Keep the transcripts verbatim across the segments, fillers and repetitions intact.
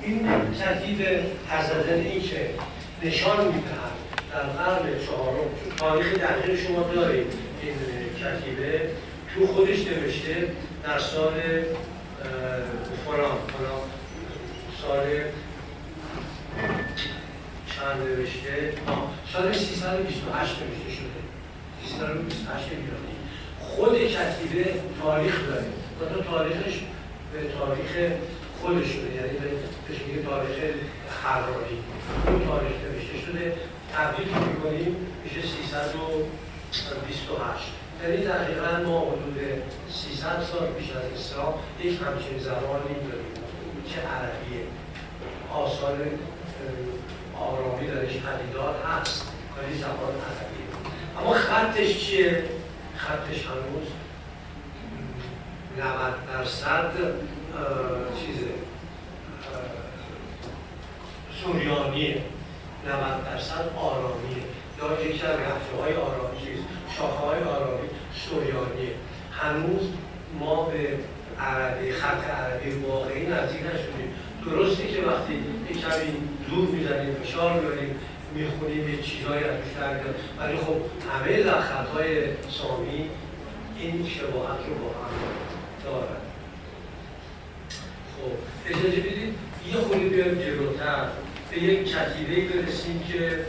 این ترتیب حضرت این که نشان میدهد در قرن چهارم تاریخ دقیق شما دارید این کتیبه تو خودش نوشته در سال فلان فلان سال چند نوشته سال سیصد و بیست و هشت نوشته شده سیصد و بیست و هشت میلادی. خود کتیبه تاریخ داره و تاریخش به تاریخ خودش شده، یعنی بهش میگه تاریخ حراری. اون تاریخ نوشته شده تبدیل میکنیم میشه سیصد و بیست و هشت، یعنی دقیقا ما حدود سیصد سال پیش از اسلام یک همچین زبانی داریم که عربیه. آثار آرامی درش پدیدار هست ولی زبان عربیه. اما خطش چیه؟ خطش هنوز نود درصد چیزه سوریانیه، نود درصد آرامیه، یا یکی از رفته های آرامی چیز شاخه های آرامی سوریانیه. هنوز ما به عربی خط عربی واقعی نزدیک نشدیم. درسته که وقتی یک کمی زور میزنیم فشار میاریم میخونیم یه چیزهایی از توش در میاد، ولی خب همه لغت‌های سامی این شباهت رو با هم دارن. خب اجازه بدید یه خورده بیایم جلوتر به یک کتیبه‌ای برسیم که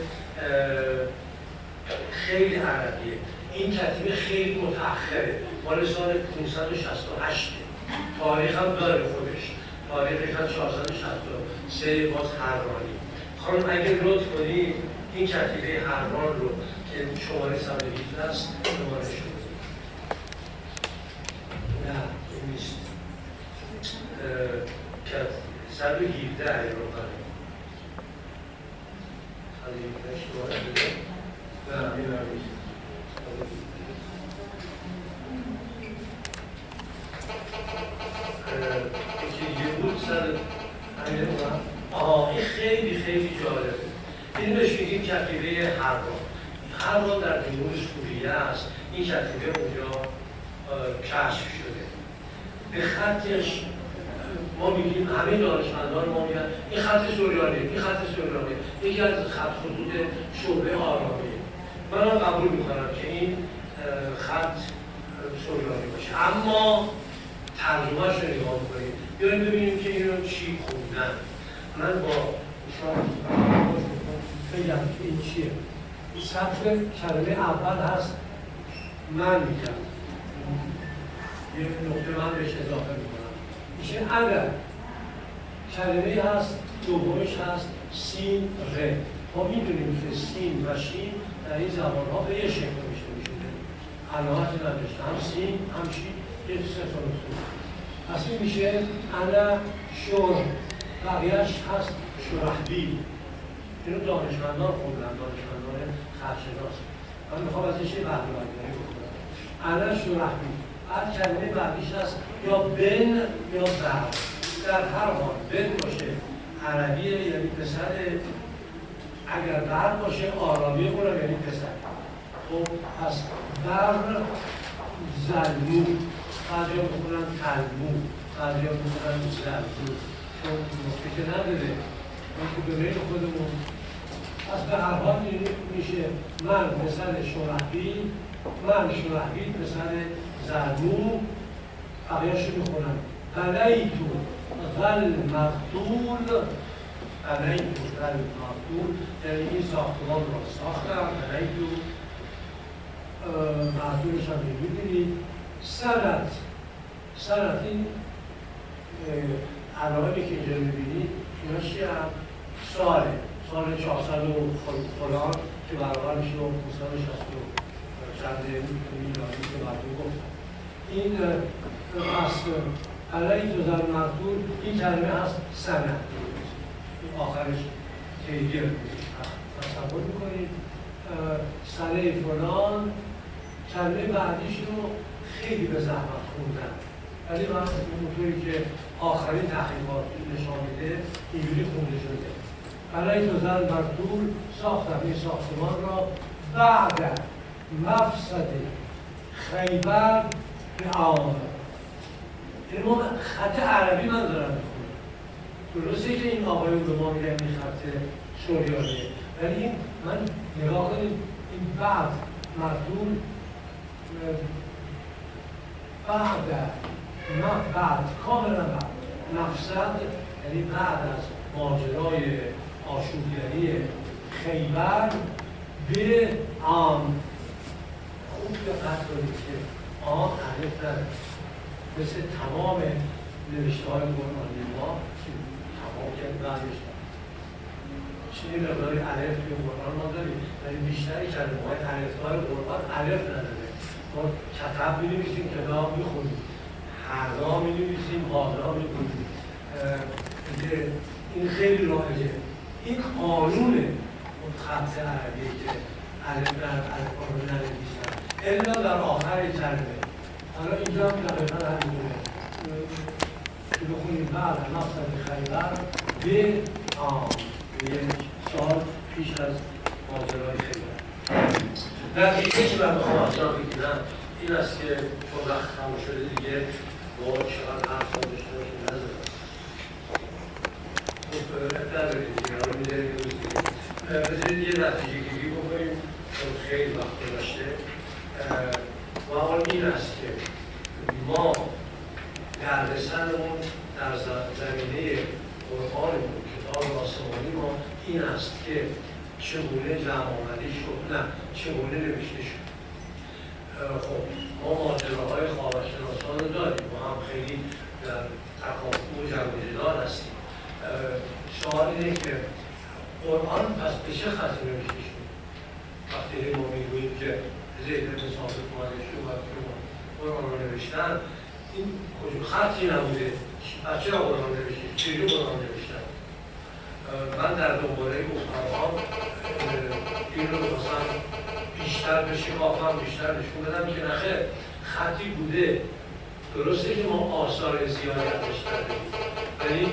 خیلی عربیه. این کتیبه خیلی متأخره، مال سال پانصد و شصت و هشت، تاریخ هم داره خودش، تاریخش هم چهارصد و شصت و سه باز حرانی. خانم اگر لطف کنید این کتیبه حران رو که شماره صد و هفده است شماره شد. نه این نیست، صد و هفده ایروپانه صد و هفده شماره بده. نه این هم نیست. یکی یه بود صد آها این خیلی خیلی جالبه. این بهش میگیم کتیبه حران. حران در جنوب سوریه است. این کتیبه اونجا کشف شده. به خطش ما میگیم همه دانشمندان ما میگن این خط سوریانیه، این خط سوریانیه، یکی از خط خطوط شعبه آرامیه. من هم قبول میکنم که این خط سوریانی باشه، اما ترجمهش رو نگاه میکنیم بیاییم ببینیم که اینو چی خوندن. من با شما بگم که این چیه. این سطر کلمه اول هست من میگم یه نقطه من بهش اضافه میکنم میشه اگر. کلمه هست دومش هست سین ر. ما میدونیم که سین و شین در این زبان ها به یه شکل میشه میشه علامتی نداشته، هم سین هم شین یه صفر و صفر. پس این میشه انا شور، بقیهش هست شرحبیل. اینو دانشمندان خوندن، دانشمندان خطشناس. من میخوام ازش یه بهره برداری بکنم. انا شرحبیل. بعد کلمه بعدیش هست یا بن یا بر. در هر حال بن باشه عربیه یعنی پسر، اگر بر باشه آرامی اونم یعنی پسر. خب پس بر زلمو، بعضی ها بخونن تلمو، بعضی ها بخونن زلمو، چون نقطه که نداره ما که به میل خودمون. پس به هر حال میشه من پسر شرحبیل، من شرحبیل پسر زلمو. بقیه‌اش رو میخونن قلیتو غل مقتول، قلیتو غل مقتول یعنی این ساختمان رو ساختم. قلیتو مقتولش هم میبینید. سنت، سنت این علائمی که اینجا میبینید اینا چیه هم؟ ساله، سال چهارصد و فلان که برابر میشه و پانصد و شصت و چند میلادی که مردم گفتن. این پس علیه تو زن مقتول این کلمه هست سنت. این آخرش تیگه تصور میکنید سنه فلان. کلمه بعدیش رو خیلی به زحمت خوندن، ولی من اونطوری که آخرین تحقیقات نشان میده اینجوری خونده شده. علیه تو زن مقتول ساختم این ساختمان را بعد مفسد خیبر به آن. یعنی ما خط عربی من دارم میخونم. درسته که این آقای به ما میگن این خط سوریانه، ولی این من نگاه کنید این بعد مردم بعد نه بعد کاملا بعد مقصد یعنی بعد از ماجرای آشوبگری خیبر به آن خوب دقت کنید که آن تعریف نداره مثل تمام نوشته های قرآنی ما که تمام که بعدش چنین مقداری الف توی قرآن ما داریم ولی بیشتری کلمه های الف‌های قرآن الف نداره. ما کتب می‌نویسیم کتاب می‌خونیم، هردا می‌نویسیم هادا می‌خونیم. این خیلی رایجه. این قانون اون خط عربی که الف در الف‌ها رو ننویسن الا در آخر کلمه. حالا اینجا هم دقیقا همینجوره که بخونیم بعد مقصد خیبر به آم یک سال پیش از ماجرای خیبر. نتیجه که من بخوام از جان بگیرم این است که چون وقت تمام شده دیگه با چقدر حرف ها داشته باشیم نزدم خب ندارید دیگه رو میداریم روز دیگه بذارید یه نتیجه گیری بکنیم چون خیلی وقت داشته و آن این است که ما دردسرمون در زمینه قرآنمون کتاب آسمانی ما این است که چگونه جمع آمدی شد، نه چگونه نوشته شد. خب ما ماجراهای خاورشناسان رو داریم، ما هم خیلی در تکافؤ و جمع و جدال هستیم. سوال اینه که قرآن پس به چه خطی نوشته شد؟ وقتی ما میگوییم که زید بن ثابت اومده شد و قرآن رو نوشتن، این کجا خطی نبوده، بچه قرآن نوشته، چجور قرآن نوشتن؟ من در دنباله مخترعام این رو مثلا بیشتر به شکافم بیشتر نشون بدم که نخیر خطی بوده. درسته که ما آثار زیادی ازش داریم ولی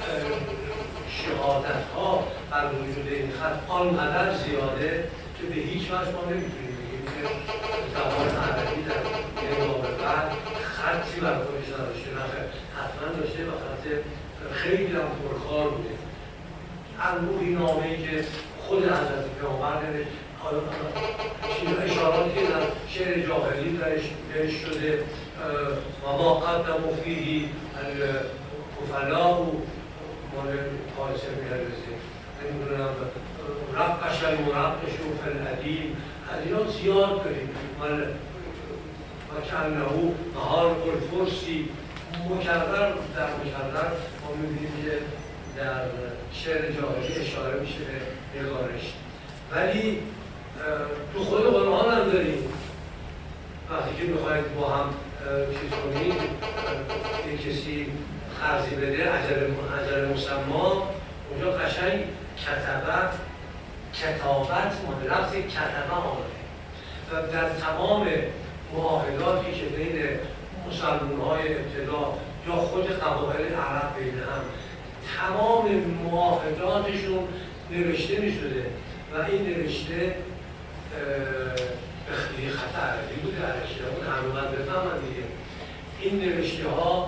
شهادت ها بر وجود این خط آنقدر زیاده که به هیچ وجه ما نمیتونیم بگیم که زبان عربی در نگاه بعد خطی بر خودش نداشته. نخیر حتما داشته و خط خیلی هم پرکار بوده. انبوهی نامه‌ای که خود حضرت پیامبر نوشت، اشاراتی که در شعر جاهلی درش بهش شده و ما قدموا فیه الکفلاء مال پارسه می‌نویسه نمی‌دونم رقش المرقش فی العدیم از اینا زیاد داریم و کأنه نهار الفرسی مکرر در مکرر ما می‌بینیم که در شعر جاهلی اشاره میشه به نگارش. ولی تو خود قرآن هم داریم وقتی که میخواید با هم چیز کنید یک کسی خرزی بده اجل مسما اونجا قشنگ کتبت کتابت مانده لفظ کتبه آمده و در تمام معاهداتی که بین مسلمان‌های ابتدا یا خود قبایل عرب بین هم تمام معاهداتشون نوشته می شده و این نوشته بخیلی خط عربی بوده عرشته اون همه باید بفهمن دیگه. این نوشته ها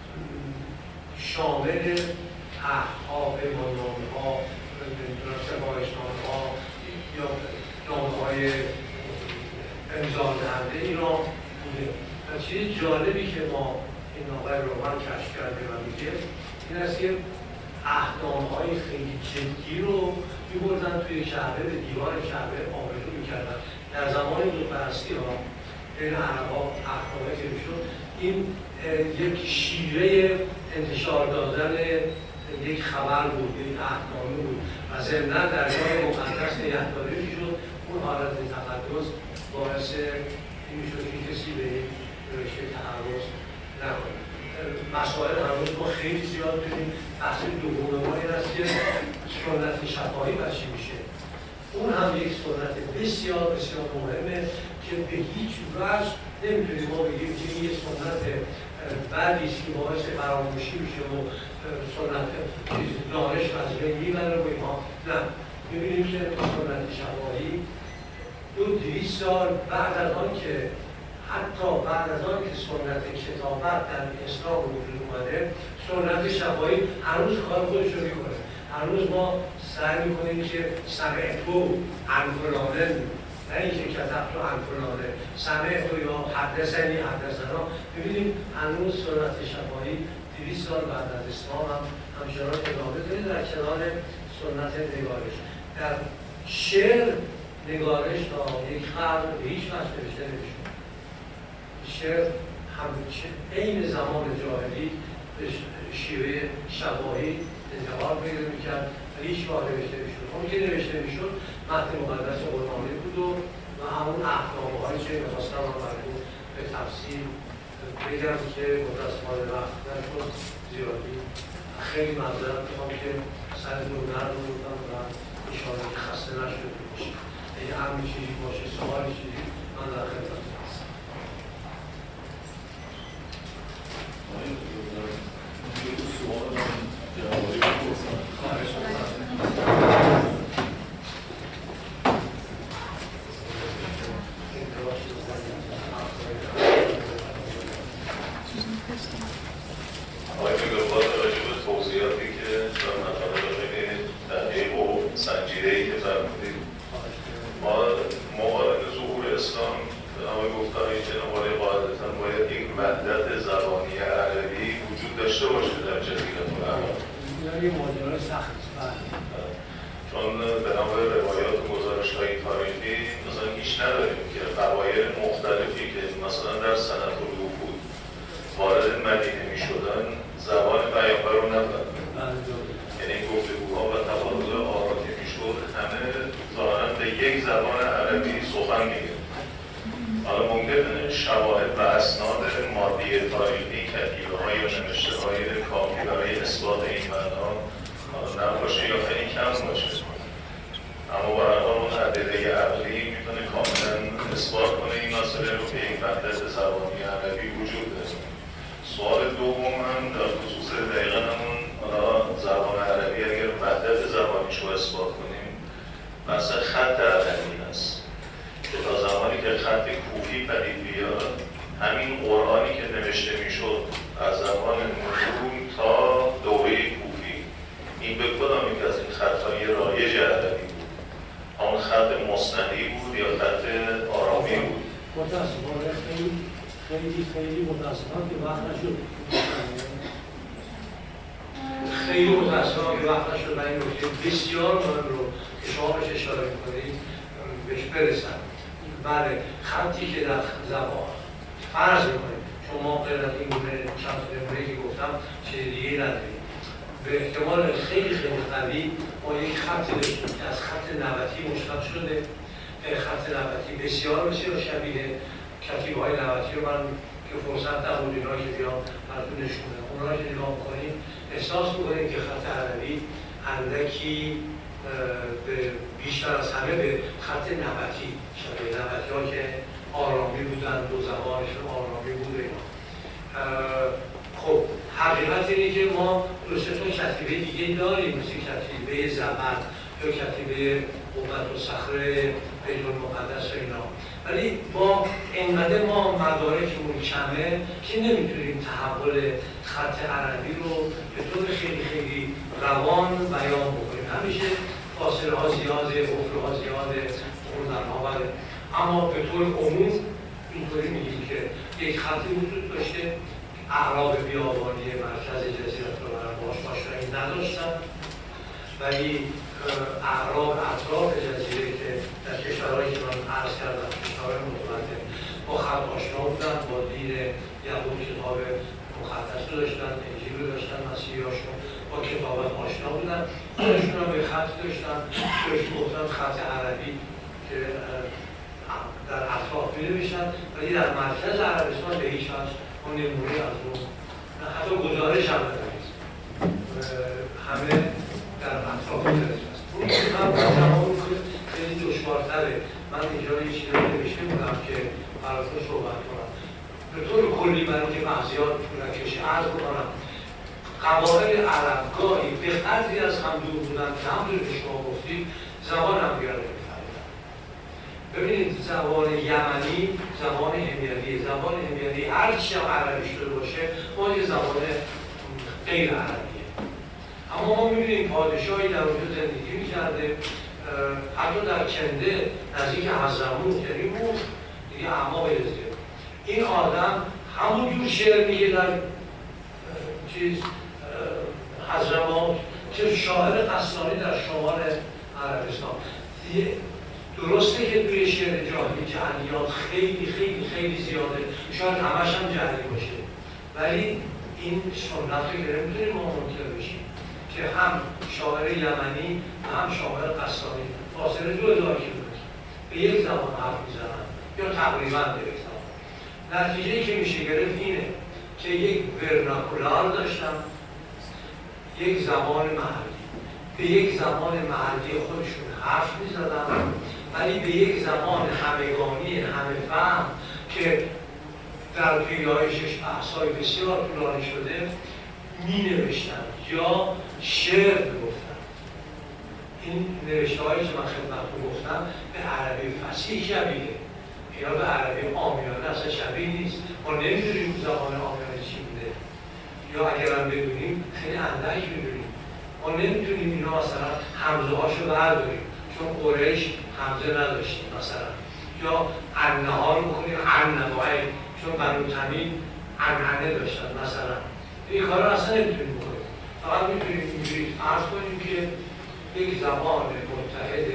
شامل عهدها، پیماننامه ها، سفارشنامه ها یا نامه های امضا دهنده اینا بوده. و چیز جالبی که ما این آقای رومن کشف کرده و میگه این است که اهدامهای خیلی جدی رو می‌بردن توی کعبه به دیوار کعبه آویزون می‌کردن. در زمان بت‌پرستی ها بین عرب‌ها اهدامه که می‌شد این یک شیوه انتشار دادن یک خبر بود، یک اهدامه بود و ضمناً در جای مقدس نگهداری می‌شد. اون حالت تقدس باعث این می‌شد که کسی به این رشته تعرض نکنه. مسائل هنوز ما خیلی زیاد داریم. بحث دوم ما این است که سنت شفاهی بر چی میشه. اون هم یک سنت بسیار بسیار مهمه که به هیچ وجه نمیتونیم ما بگیم که این یک سنت بعدی است که باعث فراموشی میشه و سنت دانش از بین میبره و اینها. نه، میبینیم که سنت شفاهی دو دویست سال بعد از آن که حتی بعد از آن که سنت کتابت در اسلام وجود اومده، سنت شفاهی هنوز کار خودش رو میکنه. هنوز ما سعی میکنیم که سمعتو عن فلانه، نه اینکه کتبتو عن فلانه، سمعتو یا حدثنی حدثنا. ببینیم هنوز سنت شفاهی دویست سال بعد از اسلام هم همچنان ادامه داره در کنار سنت نگارش. در شعر نگارش تا یک قرن به هیچ وجه نوشته نمیشد. شعر همیشه عین زمان جاهلی به شیوه شفاهی انتقال پیدا میکرد و هیچ وقت نوشته میشد. اون که نوشته میشد متن مقدس قرآنی بود و و همون احکام‌هایی که می‌خواستم رو براتون به تفصیل بگم که متأسفانه وقت نشد زیادی. خیلی معذرت میخوام که سرتون درد بردم و انشاءالله که خسته نشده باشید. اگه همین چیزی باشه، سوالی چیزی، من در خدمتتون هستم. آقای میگرباد راجع به توضیحاتی که در مطالب خیلی دقیق و سنجیده‌ای که فرمودید، ما موارد ظهور اسلام آقای گفتم این جناب آقای قاعدتا باید یک وحدت زبانی عربی وجود داشته باشه در جزیره العرب. یعنی ماجرای سخت چون بنابر روایات و گزارش‌های تاریخی مثلا هیچ نداریم که قبایل مختلفی که مثلا در سنت الوفود وارد مدینه می‌شدن زبان پیامبر رو ندارن. یعنی گفتگوها و تبادل آرا که می‌شد همه ظاهراً به یک زبان عربی سخن می‌گفتند. حالا ممکنه شواهد و اسناد مادی تاریخی کتیبه‌های یا نوشته‌های کافی برای اثبات این معنا نباشه یا خیلی کم باشه، اما به هر حال اون ادله عقلی میتونه کاملا اثبات کنه این مسئله رو که یک وحدت زبانی عربی وجود داره. سوال دوم هم در خصوص دقیقا همون زبان عربی اگر وحدت زبانیش رو اثبات کنیم بحث خط عربی هست که تا زمانی که خط کوفی پدید بیاد همین قرآنی که نوشته میشد از زمان نزول تا دوره کوفی این به کدام یک از این خطهای رایج عربی بود؟ همون خط مسندی بود یا خط آرامی بود؟ متاسفانه خیلی خیلی خیلی متاسفانه که وقت نشد خیلی متاسفانه که وقت نشد و این نکته بسیار مهم رو که شما بهش اشاره می‌کنید بهش برسن. بله، خطی که در زبان فرض می‌کنید شما غیر از این گونه چند تا نمونه‌ای که گفتم چیز دیگه‌ای ندارید. به احتمال خیلی خیلی قوی ما یک خطی داشتیم که از خط نبطی مشتق شده. خط نبطی بسیار بسیار شبیه کتیبه‌های نبطی رو من که فرصت نبود اینا که بیام براتون نشون بدم. اونها که نگاه می‌کنیم احساس می‌کنیم که خط عربی اندکی بیشتر از همه به خط نبطی شبیه نبطی‌ها که آرامی بودن، دو زبانشون آرامی بوده. خب حقیقت اینه که ما دو سه تا کتیبه دیگه داریم، مثل کتیبه زبر یا کتیبه قوت و صخره بیت المقدس و اینا، ولی با اینقدر ما مدارکمون کمه که نمیتونیم تحول خط عربی رو به طور خیلی خیلی روان بیان بکنیم. همیشه فاصله ها زیاده، افق ها زیاده، خوندن ها بده، اما به طور عموم اینطوری میگیم که یک خطی وجود داشته. اعراب بیابانی مرکز جزیره العرب باش آشنایی نداشتن، ولی اعراب اطراف جزیره که در کشورهایی که من عرض کردم کشورهای متمدن با خط آشنا بودن، با دین یهود کتاب مقدس رو داشتن، انجیل رو داشتن، مسیحی‌هاشون با کتابت آشنا بودن، خودشون هم به خط داشتن بهش گفتن خط عربی که در اطراف می‌نوشتن، ولی در مرکز عربستان به هیچ وجه اون نمونه از اون حتی گزارش هم ندارید، همه در اطراف جزیره است. اون هم خیلی دشوارتره. من اینجا یه چیزی رو نوشته بودم که براتون صحبت کنم. به طور کلی برای اینکه بحثیات طولانی‌کش عرض بکنم، قبایل عرب گاهی به قدری از هم دور بودن که همونطور که شما گفتید زبان همدیگر رو می‌فهمیدن. ببینید زبان یمنی زبان حمیری، زبان یعنی هر چی هم عربی شده باشه اون یه زبان غیر عربیه. اما ما می‌بینیم پادشاهی در اونجا زندگی می‌کرده، حتی در کنده نزدیک حضرموت، یعنی اون دیگه اعماق یزده. این آدم همون جور شعر میگه در چیز حضرموت که شاعر قسطانی در شمال عربستان. درسته که توی شعر جاهلی جعلیات خیلی خیلی خیلی زیاده، شاید همش هم جعلی باشه، ولی این سنت رو که نمیتونیم ما منکر بشیم که هم شاعر یمنی و هم شاعر قسطانی فاصله دو هزار کیلومتر به یک زبان حرف میزنن یا تقریبا به یک زبان. نتیجه‌ای که میشه گرفت اینه که یک ورناکولار داشتن، یک زبان محلی، به یک زبان محلی خودشون حرف میزدن، ولی به یک زبان همگانی همه فهم که در پیدایشش بحث‌های بسیار طولانی شده می نوشتن یا شعر گفتن. این نوشته‌هایی که من خدمتتون گفتم به عربی فصیح شبیه، یا به عربی عامیانه اصلا شبیه نیست. ما نمیدونیم زبان عامیانه چی بوده، یا اگر هم بدونیم خیلی اندک میدونیم. ما نمیتونیم اینا مثلا همزه هاشو برداریم چون قریش همزه نداشتیم مثلا، یا عنه ها رو بکنیم عنوای چون بنو تمیم عنعنه داشتن مثلا. این کار رو اصلا نمیتونیم بکنیم، فقط میتونیم اینجوری فرض کنیم که یک زبان متحد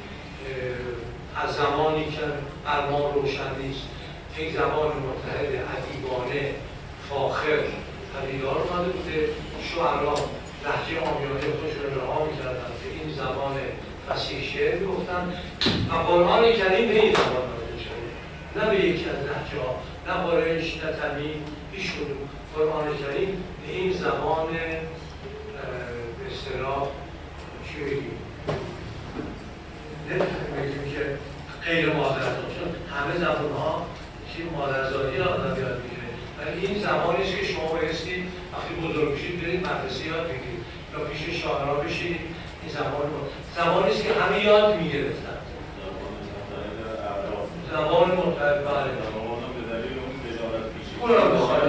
از زمانی که بر ما روشن نیست، یک زبان متحد ادیبانه فاخر پدیدار اومده بوده، شعرا لهجه عامیانه خودشون رها می‌کردن که این زبان فصیح شعر می‌گفتن و قرآن کریم به این زبان نازل شده، نه به یکی از لهجه‌ها، نه قریش نه تمیم، هیچ کدوم. قرآن کریم به این زبان به اصطلاح چی بگیم؟ نمی‌تونیم بگیم که غیر مادرزاد، چون همه زبان‌ها چی مادرزادی آدم یاد می‌گیره، ولی این زبانی است که شما بایستی وقتی بزرگ بشید برید مدرسه یاد بگیرید یا پیش شاعرها بشید. این زبان زبانی است که همه یاد می‌گرفتن. زبان متحد بله. اون را بخواهید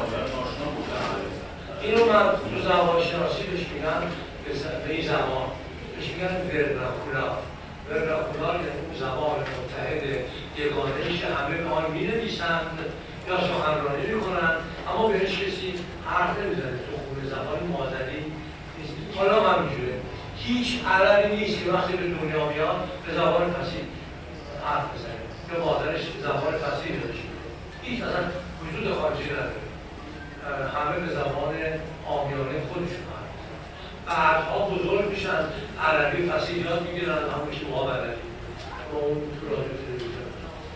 اینو من تو زبان شناسی بهش میگن به این زبان بهش میگن ورناکولار. ورناکولار یعنی اون زبان متحد یگانه‌ای که همه به آن می‌نویسند یا سخنرانی می‌کنند اما بهش کسی حرف نمی‌زنه. تو خونه زبان مادری نیست. حالا هم همینجوره. هیچ عربی نیست که وقتی به دنیا میاد به زبان فصیح حرف بزنه، به مادرش زبان فصیح یادش میده. هیچ اصلا وجود خارجی نداره. همه به زبان عامیانه خودشون حرف میزنن. بعدها بزرگ میشن عربی فصیح یاد میگیرن، همون که ما بلدیم با اون تو رادیو تلویزیون.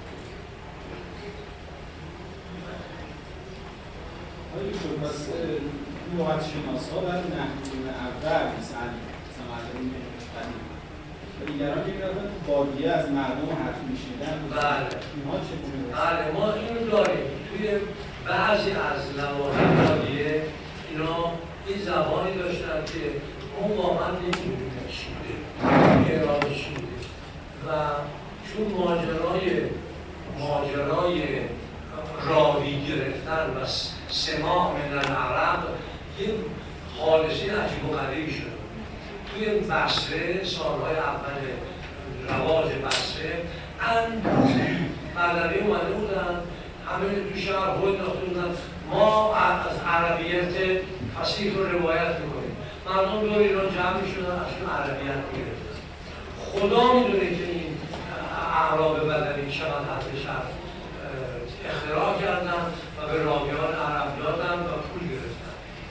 آیا شد پس لغت شناس‌ها در نحویون اول مثل سمعلمی قدیم و دیگران که می‌رفتن تو بادیه از مردم حرف می‌شنیدن بله اینها چگونه؟ بله ما اینو داریم توی بعضی از لواحق بادیه اینا این زبانی داشتن که اون واقعا نمی‌دونیم چی بوده، اراده چی بوده و چون ماجرای ماجرای راوی گرفتن و سماع من العرب یه حادثه عجیب و غریبی شده. توی بصره سالهای اول رواج بصره اندوزی مردمی اومده بودن، همه تو شهر هول انداخته بودن ما از عربیت فصیح رو روایت میکنیم. مردم دور ایران جمع میشدن ازشون عربیت میگرفتن. خدا میدونه که این اعراب بدنی چقدر حرف شرف اختراع کردن و به راویان عرب دادن و پول گرفتن.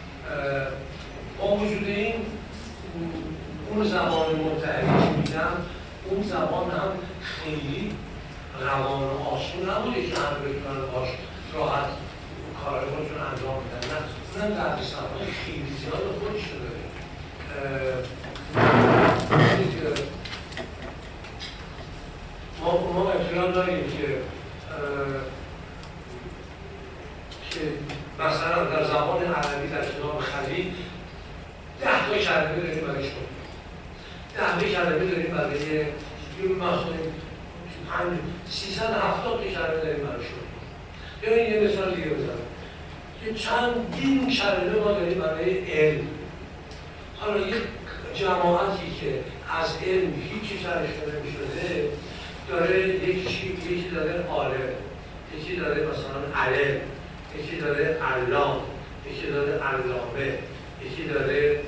با وجود این اون زبان متحدی که میگم اون زبان هم خیلی روان و آسون نبوده که همه بتونن باش راحت کار خودشون انجام میدن. نه اونم در دستانهای خیلی زیاد خودش رو داره. ما ما اطلاع داریم که که مثلا در زبان عربی در کتاب خلیل ده تا کلمه داریم برای شد ده تا کلمه داریم برای مثلا سیصد و هفتاد تا کلمه داریم برای شد یا یه مثال دیگه بزنم که چندین کلمه ما داریم برای علم. حالا یک جماعتی که از علم هیچی سرش نمی‌شده داره یکی یکی داره عالم، یکی داره مثلا علم، یکی داره علام، یکی داره علامه، یکی داره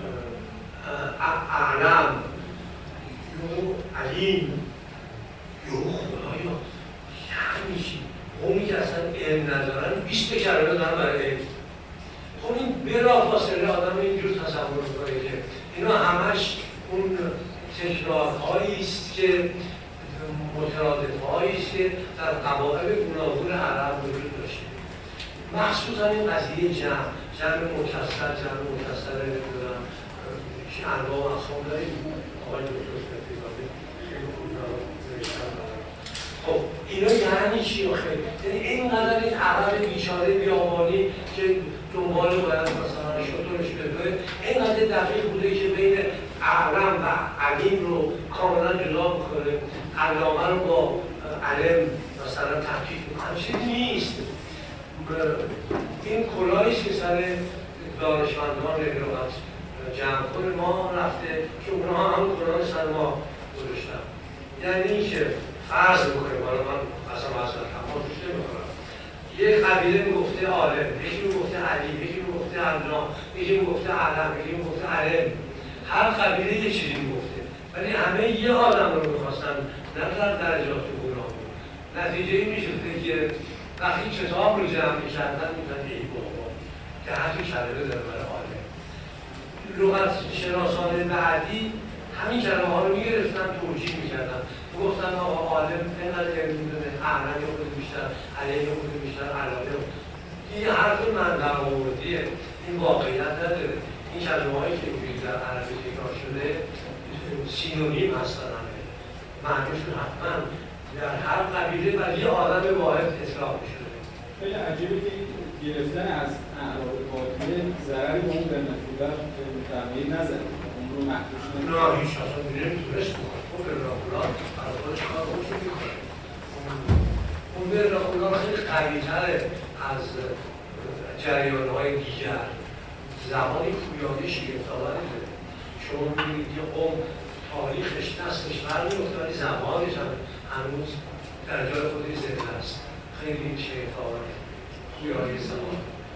اعلم، یو علیم، یو خدایا یعنی چی؟ قومی که اصلا علم ندارن بیست کلمه دارن برای علم. خب این بلافاصله آدم اینجور تصور می‌کنه که اینا همش اون تکرارهایی است که مترادف‌هایی است که در قبایل گوناگون عرب وجود داشته. مخصوصا این قضیه جمع، جمع مکسر، جمع مکسر نمی‌دونم که انواع و اقسام داریم. آقای دکتر فتی‌زاده خیلی خوب نوشتن. خب اینا یعنی چی آخه؟ یعنی اینقدر این عرب بیچاره بیابانی که دنبال باید مثلا شطورش بده، اینقدر دقیق بوده که بین اعلم و علیم رو کاملا جدا میکنه، علامه رو با علم مثلا تحقیق میکنه. همچنین نیست. این کلاهیست که سر دانشمندان لغت جمع کنه ما رفته که اونها هم کلاه سر ما گذاشتن. یعنی اینکه فرض میکنیم، حالا من اصلا اصلا تمام روش نمیکنم، یه قبیله میگفته عالم، یکی میگفته علیم، یکی میگفته علام، یکی میگفته علم، یکی میگفته علم. هر قبیله یه چیزی میگفته ولی همه یه آدم رو میخواستن، نه در درجات گوناگون. نتیجه این میشده که وقتی کتاب رو جمع میکردن میگفتن ای بابا که حتی کلمه داره برای عالم. لغت شناسان بعدی همین کلمه ها رو میگرفتن توجیه میکردن، گفتن آقا عالم اینقدر علم میدونه، اعلم یا خود بیشتر، علم یا خود بیشتر، علامه. این حرف من در موردیه، این واقعیت نداره. این کلمه هایی که در عربی تکرار شده سینونیم هستن، همه معنیشون حتما در هر قبیله و یه آدم واحد اطلاق میشده. خیلی عجیبه که گرفتن از اعراب باطنه ضرری به اون در نتیجه تغییر نزده، اون رو محدوش نمیشه. نه هیچ اصلا نمیتونست بکنه. اون برراکولار برای خودش کار خوشو میکنه. اون برراکولار خیلی قوی‌تره از جریان‌های دیگر. زمانی پویایی شگفت‌آوری داره. شما می‌بینید که قوم تاریخش دستش برمی‌افته ولی زبانش هم هنوز در جای خودش زنده است. خیلی شگفت‌آوره پویایی زبان.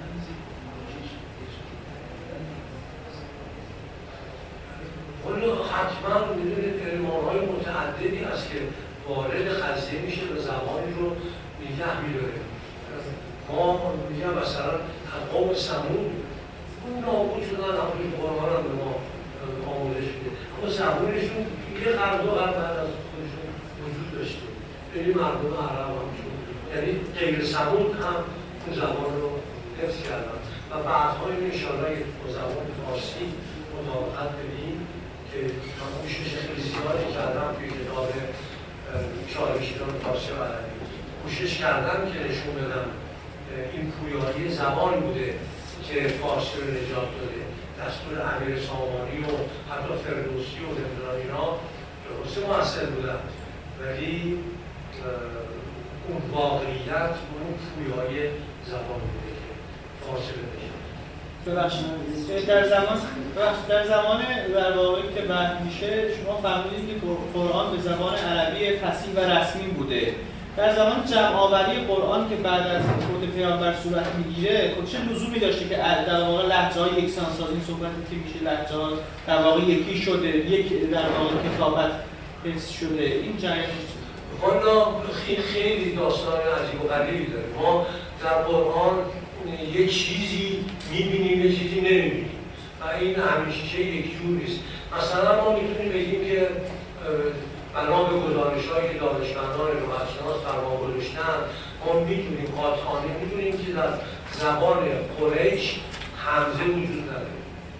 ولی حتما می‌دونید علم‌های متعددی هست که وارد قضیه میشه و زبانی رو نگه می‌داره. ما میگم مثلا قوم ثمود اون نابود شدن، همونی قرآن هم به ما آموزش میده، اما زبانشون یه قرن دو قرن بعد از خودشون وجود داشته. یعنی مردم عرب همشون، یعنی غیر ثمود هم اون زبان رو حفظ کردن و بعدها این انشاءالله با زبان فارسی مطابقت بدیم که من کوشش خیلی زیادی کردم توی کتاب چالشیدان فارسی و عربی کوشش کردم که نشون بدم این پویایی زبان بوده که فارسی رو نجات داده. دستور امیر سامانی و حتی فردوسی و نمیدونم اینا درسته مؤثر بودن ولی اون واقعیت اون پویایی زبان بوده که فارسی رو نجات ببخشید در زمان در زمان در واقعی که بعد میشه شما فهمیدید که قرآن به زبان عربی فصیح و رسمی بوده. در زمان جمع‌آوری قرآن که بعد از خود پیامبر صورت میگیره، خب چه لزومی داشته که در واقع لهجه‌های یکسان‌سازی این صحبتی که میشه لهجه‌ها در واقع یکی شده، یک در واقع کتابت حفظ شده، این جریانش والا خیلی خیلی داستان عجیب و غریبی داره. ما در قرآن یک چیزی می‌بینیم، یک چیزی نمی‌بینیم و این همیشه یک جور نیست. مثلا ما میتونیم بگیم که بنا به گزارش‌هایی که دانشمندان لغت‌شناس فرمان گذاشتن، ما می‌تونیم قاطعانه می‌دونیم که در زبان قریش همزه وجود نداره.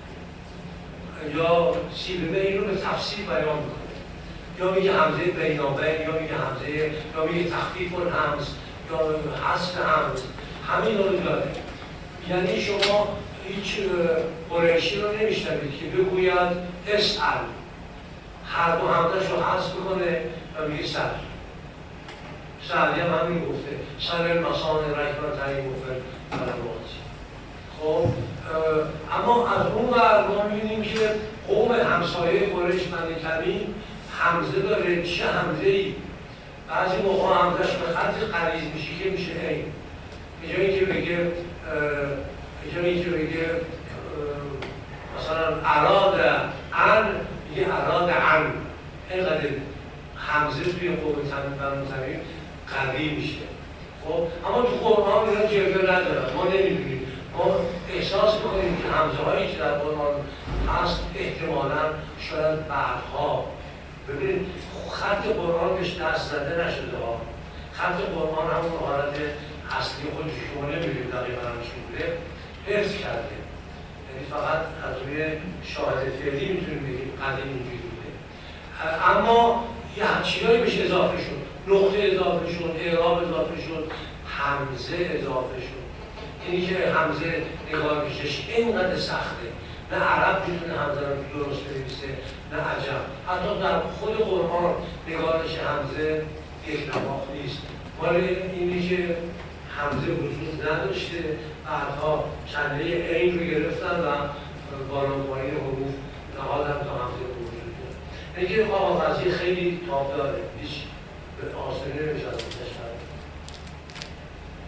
یا سیبه این رو به تفسیر بیان می‌کنه. یا میگه همزه بینابین، یا میگه همزه، یا میگه تخفیف الهمز، یا حذف همز. همین رو داره. یعنی شما هیچ قریشی رو نمی‌شنوید که بگوید اسأل. هر دو همزه‌ش رو حذف میکنه و میگه سر. سعدی هم همین گفته سر المسان رکبن تایی گفت فرمات. خب اما از اون ور ما می‌بینیم که قوم همسایه قریش بنی تمیم حمزه داره. چه حمزه‌ای؟ بعضی موقع حمزه‌اش به خط غلیظ میشه که میشه این. به جای اینکه بگه به جای اینکه بگه مثلا اراد ان میگه اراد ان. اینقدر حمزه توی قوم بنی تمیم قوی میشه. خب اما تو قرآن اینا جلوه ندارن، ما نمی‌بینیم. ما احساس میکنیم که حمزه هایی که در قرآن هست احتمالاً شاید بعدها. ببینید خط قرآن بهش دست زده نشده ها. خط قرآن همون حالت اصلی خودش شما نمی‌بینید دقیقاً چی بوده حفظ کرده. یعنی فقط از روی شاهد فعلی میتونیم بگیم قدیم اینجوری بوده. اما یه چیزایی بهش اضافه شد، نقطه اضافه شد، اعراب اضافه شد، حمزه اضافه شد. اینی که حمزه نگاه میشش اینقدر سخته. نه عرب میتونه حمزه رو درست بنویسه، نه عجم. حتی در خود قرآن نگاهش حمزه یک نواخت نیست. ولی اینی که حمزه وجود نداشته، بعدها چنده عین رو گرفتن و بالا پایین حروف نهادن تا حمزه وجود داره. اینکه آقا قضیه خیلی تاب داره، هیچ به آسانی نمیشه از اونش